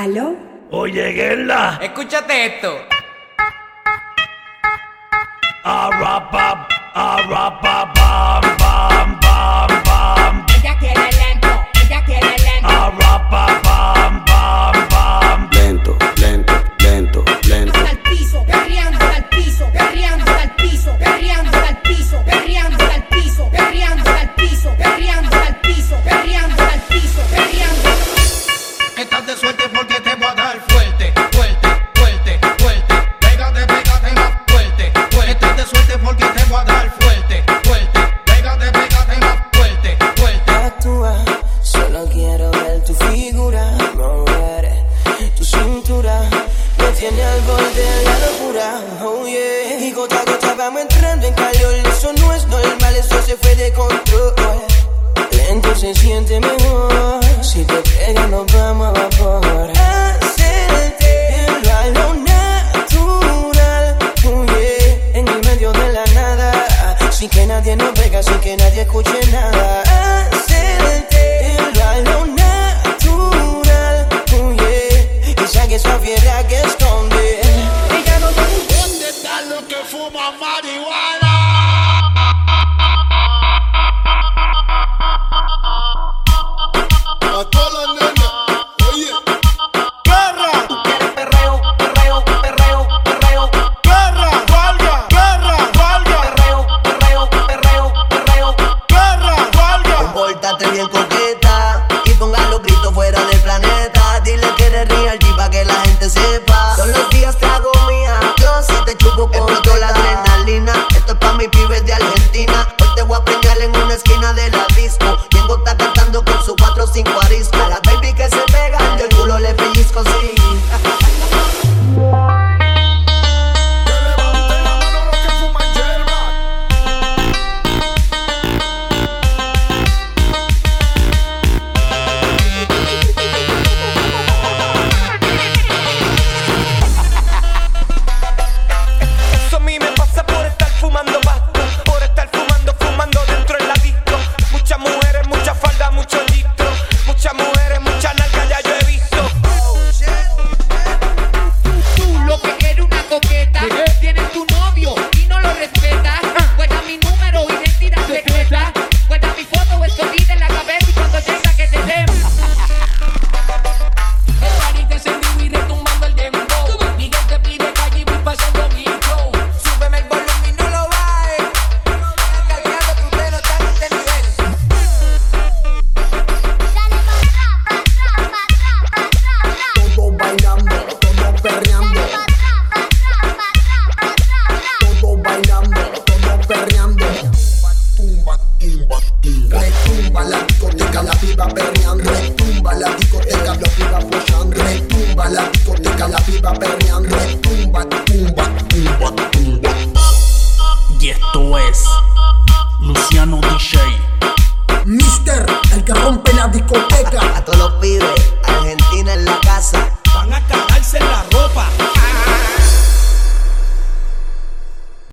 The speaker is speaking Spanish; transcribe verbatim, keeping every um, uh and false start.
¿Aló? Oye, Gerla. Escúchate esto. Arrapa, arrapa, bam, bam, bam, bam. Ella quiere lento, ella quiere lento. Arrapa, bam, bam, bam. Lento, lento, lento, lento. Hasta el piso, perreando hasta el piso, perreando hasta el piso, perreando hasta el piso, perreando hasta el piso, perreando hasta el piso, perreando hasta el piso, perreando hasta el piso, perreando. Estás de suerte porque te voy a dar fuerte, fuerte, fuerte, fuerte. Pégate, pégate más fuerte, fuerte. Estás de suerte porque te voy a dar fuerte, fuerte. Pégate, pégate más fuerte, fuerte. Actúa, solo quiero ver tu figura, mover tu cintura. Me tiene al borde de la locura, oh yeah. Y gota a gota vamos entrando en calor. Eso no es normal, eso se fue de control. Lento se siente mejor. Si te pega nos vamos a vapor. Hacerte a lo natural, oh yeah. En el medio de la nada, sin que nadie nos vea, sin que nadie escuche nada. Hacerte a lo natural, oh yeah. Y saque esa fiera que esconde. Ella no sabe dónde están los que fuman marihuana. A todas las nenas, oye, guerra. Tú quieres perreo, perreo, perreo, perreo. Guerra, valga, guerra, valga. Perreo, perreo, perreo, perreo. Guerra, valga. Compórtate bien coqueta y ponga los gritos fuera del planeta. Dile que eres real G pa' que la gente sepa. Todos los días te hago mía, yo sí te chupo con toda la adrenalina. Esto es pa' mis pibes de Argentina. Hoy te voy a preñar en una esquina de la disco. Yengo está cantando con su cuatro o cinco arisco. A la baby que se pega, del culo le pellizco, sí. Eso a mí me pasa por estar fumando pasto, por estar fumando, fumando dentro en la disco. Muchas mujeres, mucha falda, mucho litro. Muchas mujeres, mucha nalga, ya yo he visto. Tú lo que quieres una coqueta, tienes tu novio y no lo respetas. Guarda mi número, identidad secreta. Guarda mi foto, esto en la cabeza y cuando tenga que te den. El party te encendido y retumbando el dembow. Miguel te pide calle y voy pasando mi flow. Súbeme el volumen y no lo bajes. Cargando que usted no está en este nivel. Todo bailando, todo perreando. Todo bailando, todo perreando. Tumba, tumba, tumba. Retumba la discoteca, la piba perreando. Retumba la discoteca, la piba follando. Retumba la discoteca, la piba perreando. Retumba, tumba, tumba, tumba. Y esto es Luciano D J. Mister, el que rompe la discoteca. A todos los pibes, Argentina en la casa. Van a cagarse en la